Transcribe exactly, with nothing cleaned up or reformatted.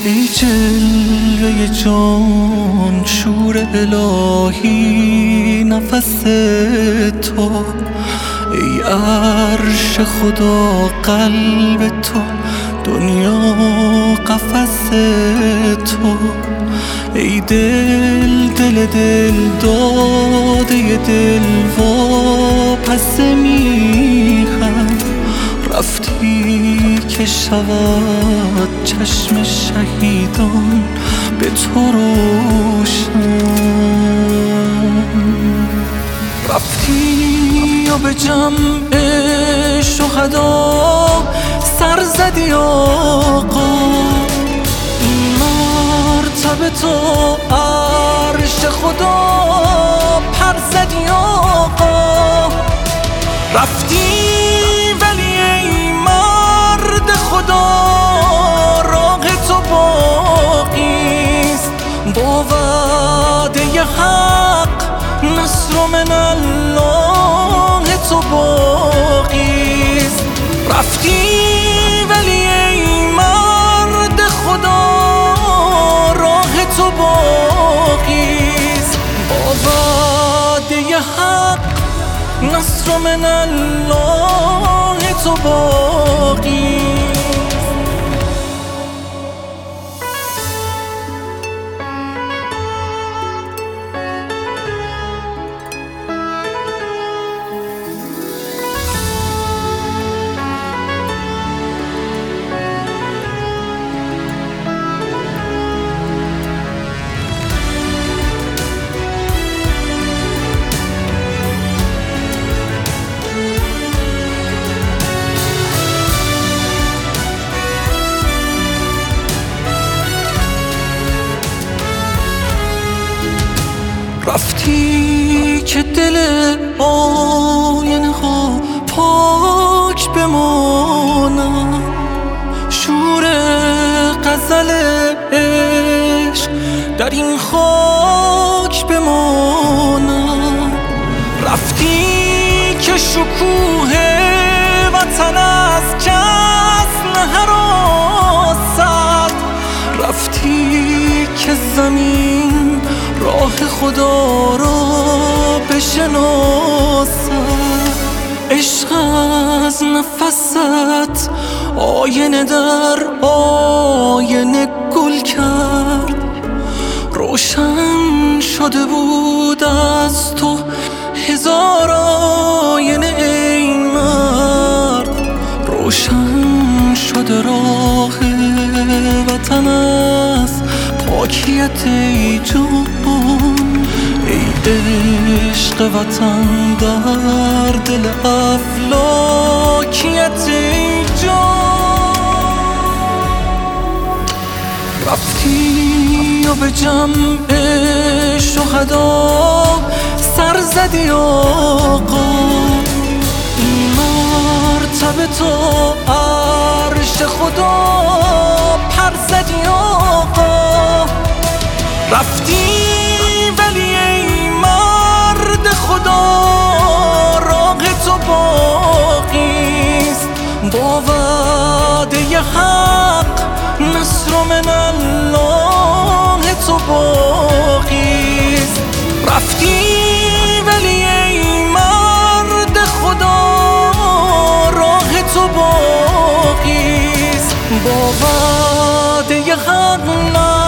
ای جلوه جان شور الهی نفس تو، ای عرش خدا قلب تو، دنیا قفس تو، ای دل دل دل داده دل واپس میخم، رفتی که شود چشم شهیدان به تو روشن، رفتی و به جمع شهدا سر زدی آقا، مرتبه تو عرش خدا پر زدی آقا، رفتی ولی ای مرد خدا راه تو باقیست، با وعده حق نصر من الله تو باقیست، رفتی ولی ای مرد خدا راه تو باقیست، با وعده حق نصر من الله تو باقیست. رفتی که دل آینه ها پاک بمانم، شور غزل عشق در این خاک بمانم، رفتی که شکوه وطن از کس نهراسد، رفتی که زمین راه خدا را بشناسد، عشق از نفست آینه در آینه گل کرد، روشن شده بود از تو هزار آینه ای مرد، روشن شده راه وطن از پاکیت ای جان، ای عشق وطن در دل افلاکیت ای جان، رفتی و به جمع شهدا سر زدی آقا، مرتبه تو عرش خدا پر زدی آقا، رفتی ولی ای مرد خدا راه تو باقیست، با وعده حق نصر من الله تو باقیست، رفتی ولی ای مرد خدا راه تو باقیست، با وعده حق